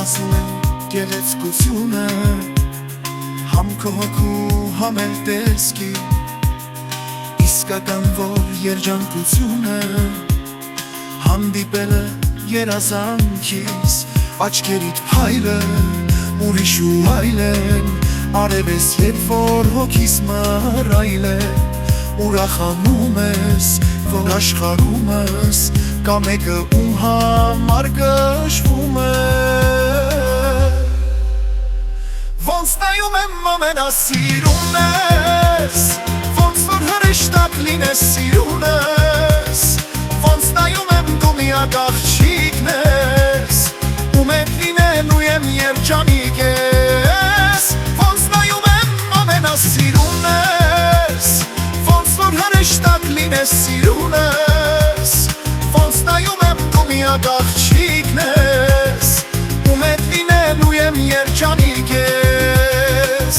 ասում են գեղեցկությունը, համ քո հոգու համ էլ տեսքի, իսկական որ երջանկությունը հանդիպել է երազանքիս, աչքերիդ փայլը ուրիշ ու այլ են, արև ես երբ որ հոգիս մռայլ է, ուրախանում ես որ աշխարհումս կա մեկը ում համար կշվում է, ոնց նայում եմ ամենասիրուն ես, ոնց որ հրեշտակ լինես սիրունս, ոնց նայում եմ դու միակ աղջիկն ես, ում հետ լինելու եմ երջանիկ ես, ոնց նայում եմ ամենասիրուն ես, ոնց որ հրեշտակ լինես սիրունս, ոնց նայում եմ դու միակ աղջիկն ես, ում հետ լինելու եմ երջանիկ ես։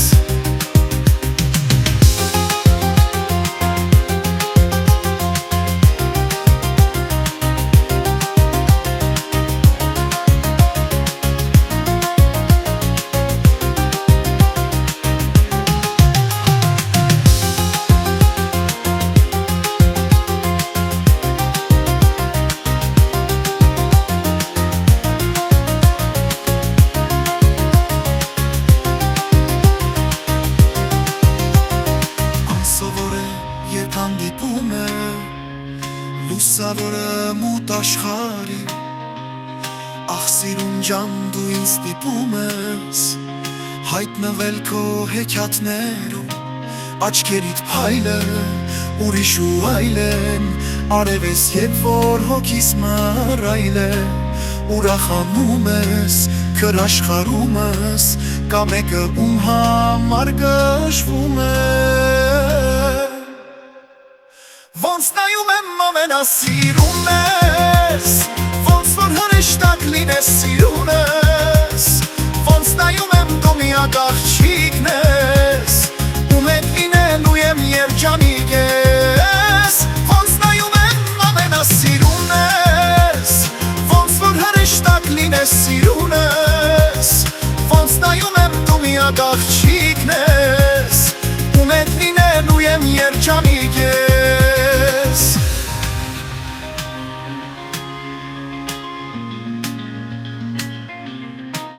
Հանդիպում է լուսավորը մութ աշխարհի, ախ սիրուն ջան դու ինձ ստիպում ես հայտնվել քո հեքիաթներում, աչքերիդ փայլը ուրիշ ու այլ են, արև ես երբ որ հոգիս մռայլ է, ուրախանում ես քրաշխարհումս կա մեկը ում համար կշվում է, ոնց նայում եմ ամենասիրուն ես, ոնց որ հրեշտակ լինես սիրունս, ոնց նայում եմ դու միակ աղջիկն ես, ում հետ լինելու եմ երջանիկ ես, ոնց նայում եմ ամենասիրուն ես, ոնց որ հրեշտակ լինես սիրունս, ոնց նայում եմ դու միակ աղջիկն ես, ում հետ լինելու եմ երջանիկ ես։